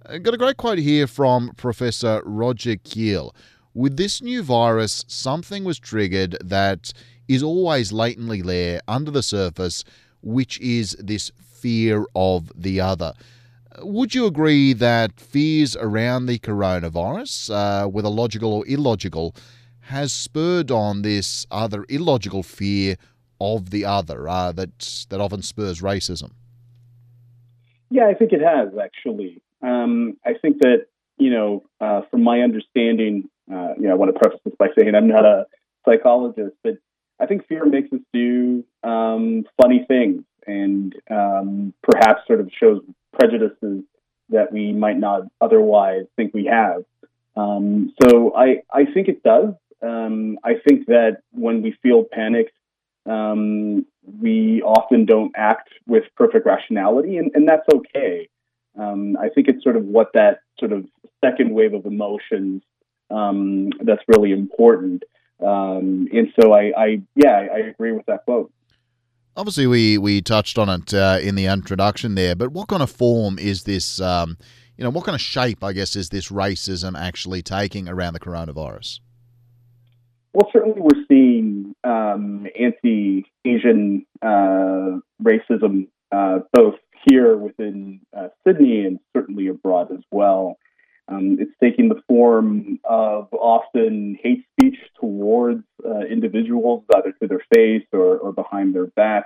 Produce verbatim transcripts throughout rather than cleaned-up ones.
I got a great quote here from Professor Roger Keel. With this new virus, something was triggered that is always latently there under the surface, which is this fear of the other. Would you agree that fears around the coronavirus, uh, whether logical or illogical, has spurred on this other illogical fear of the other uh, that that often spurs racism? Yeah, I think it has actually. Um, I think that you know, uh, from my understanding, uh, you know, I want to preface this by saying I'm not a psychologist, but I think fear makes us do um, funny things, and um, perhaps sort of shows prejudices that we might not otherwise think we have. Um, so I I think it does. Um, I think that when we feel panicked, um, we often don't act with perfect rationality, and, and that's okay. Um, I think it's sort of what that sort of second wave of emotions um, that's really important. Um, and so I, I, yeah, I, I agree with that quote. Obviously, we, we touched on it uh, in the introduction there, but what kind of form is this, um, you know, what kind of shape, I guess, is this racism actually taking around the coronavirus? Well, certainly we're seeing um, anti-Asian uh, racism uh, both here within uh, Sydney and certainly abroad as well. Um, it's taking the form of often hate speech towards uh, individuals, either to their face or, or behind their back.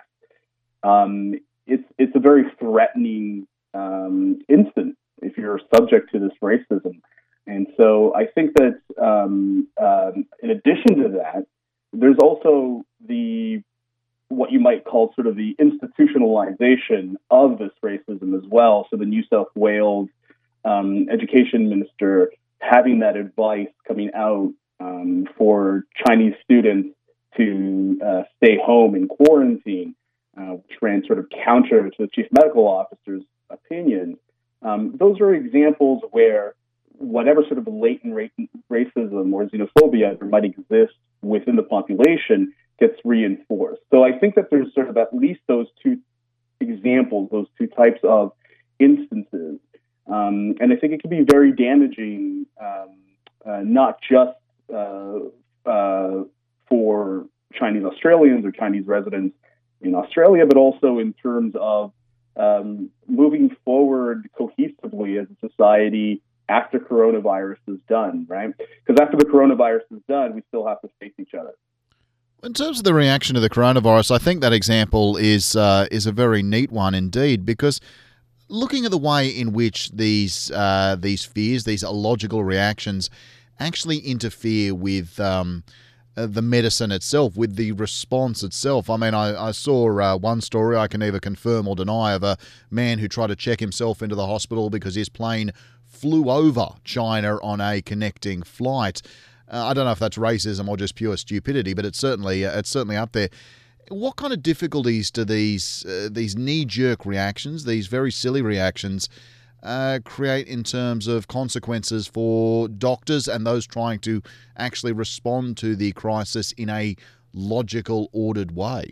Um, it's it's a very threatening um, instance if you're subject to this racism. And so I think that um, um, in addition to that, there's also the what you might call sort of the institutionalization of this racism as well. So the New South Wales um, education minister having that advice coming out um, for Chinese students to uh, stay home in quarantine, uh, which ran sort of counter to the chief medical officer's opinion. Um, those are examples where whatever sort of latent racism or xenophobia there might exist within the population gets reinforced. So I think that there's sort of at least those two examples, those two types of instances. Um, and I think it can be very damaging, um, uh, not just uh, uh, for Chinese Australians or Chinese residents in Australia, but also in terms of um, moving forward cohesively as a society after coronavirus is done, right? Because after the coronavirus is done, we still have to face each other. In terms of the reaction to the coronavirus, I think that example is uh, is a very neat one indeed, because looking at the way in which these uh, these fears, these illogical reactions, actually interfere with um, uh, the medicine itself, with the response itself. I mean, I, I saw uh, one story I can neither confirm or deny of a man who tried to check himself into the hospital because his plane flew over China on a connecting flight. Uh, I don't know if that's racism or just pure stupidity, but it's certainly uh, it's certainly up there. What kind of difficulties do these uh, these knee-jerk reactions, these very silly reactions, uh, create in terms of consequences for doctors and those trying to actually respond to the crisis in a logical, ordered way?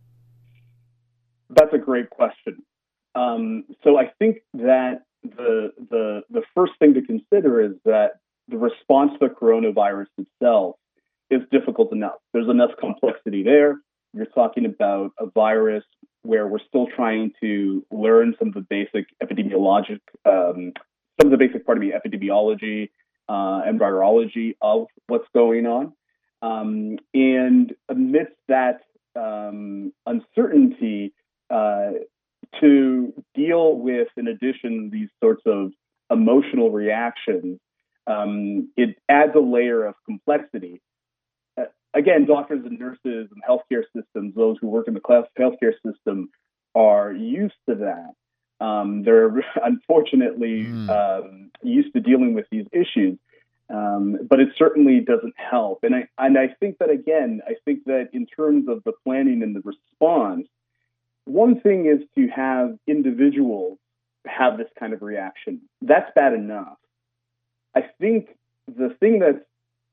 That's a great question. Um, so I think that the the the first thing to consider is that the response to the coronavirus itself is difficult enough. There's enough complexity there. You're talking about a virus where we're still trying to learn some of the basic epidemiologic, um, some of the basic part of the epidemiology uh, and virology of what's going on. Um, and amidst that um, uncertainty, uh, to deal with, in addition, these sorts of emotional reactions, um, it adds a layer of complexity. Uh, again, doctors and nurses and healthcare systems, those who work in the healthcare system, are used to that. Um, they're unfortunately Mm. um, used to dealing with these issues, um, but it certainly doesn't help. And I and I think that again, I think that in terms of the planning and the response, one thing is to have individuals have this kind of reaction. That's bad enough. I think the thing that's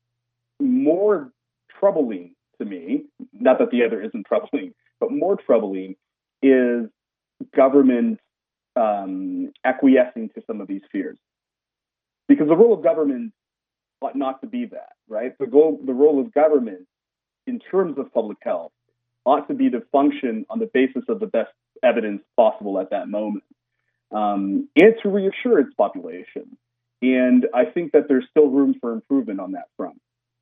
more troubling to me, not that the other isn't troubling, but more troubling is government um, acquiescing to some of these fears. because the role of government ought not to be that, right? The goal, the role of government in terms of public health ought to be to function on the basis of the best evidence possible at that moment, um, and to reassure its population. And I think that there's still room for improvement on that front.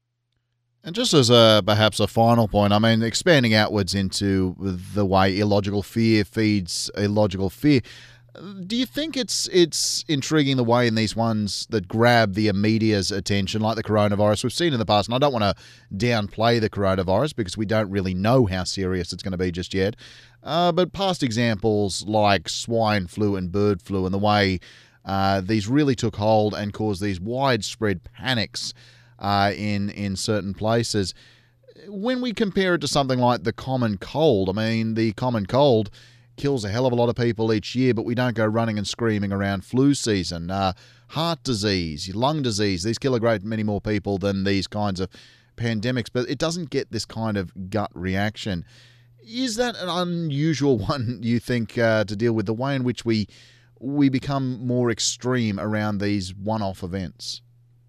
And just as a perhaps a final point, I mean, expanding outwards into the way illogical fear feeds illogical fear, do you think it's it's intriguing the way in these ones that grab the media's attention, like the coronavirus we've seen in the past? And I don't want to downplay the coronavirus because we don't really know how serious it's going to be just yet. Uh, but past examples like swine flu and bird flu and the way uh, these really took hold and caused these widespread panics uh, in, in certain places. When we compare it to something like the common cold, I mean, the common cold kills a hell of a lot of people each year, but we don't go running and screaming around flu season. Uh, heart disease, lung disease, these kill a great many more people than these kinds of pandemics, but it doesn't get this kind of gut reaction. Is that an unusual one, you think, uh, to deal with, the way in which we we become more extreme around these one-off events?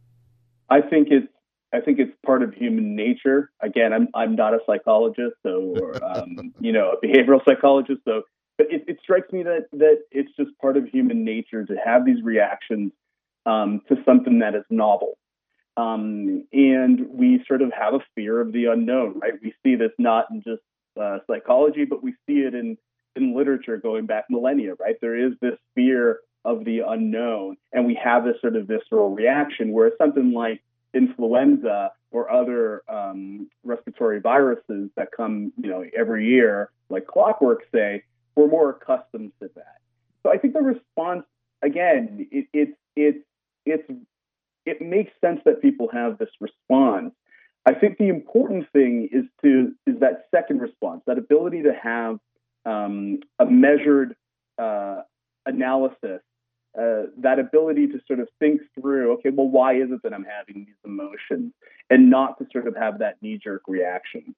I think it's I think it's part of human nature. Again, I'm I'm not a psychologist, so or um, you know, a behavioral psychologist, so. But it, it strikes me that that it's just part of human nature to have these reactions um, to something that is novel. Um, and we sort of have a fear of the unknown, right? We see this not in just uh, psychology, but we see it in, in literature going back millennia, right? There is this fear of the unknown, and we have this sort of visceral reaction, whereas something like influenza or other um, respiratory viruses that come, you know, every year, like clockwork, say, we're more accustomed to that. So I think the response, again, it it it it's it makes sense that people have this response. I think the important thing is to is that second response, that ability to have um, a measured uh, analysis, uh, that ability to sort of think through, okay, well, why is it that I'm having these emotions, and not to sort of have that knee-jerk reaction.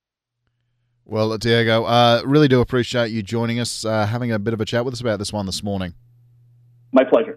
Well, Diego, uh, really do appreciate you joining us, uh, having a bit of a chat with us about this one this morning. My pleasure.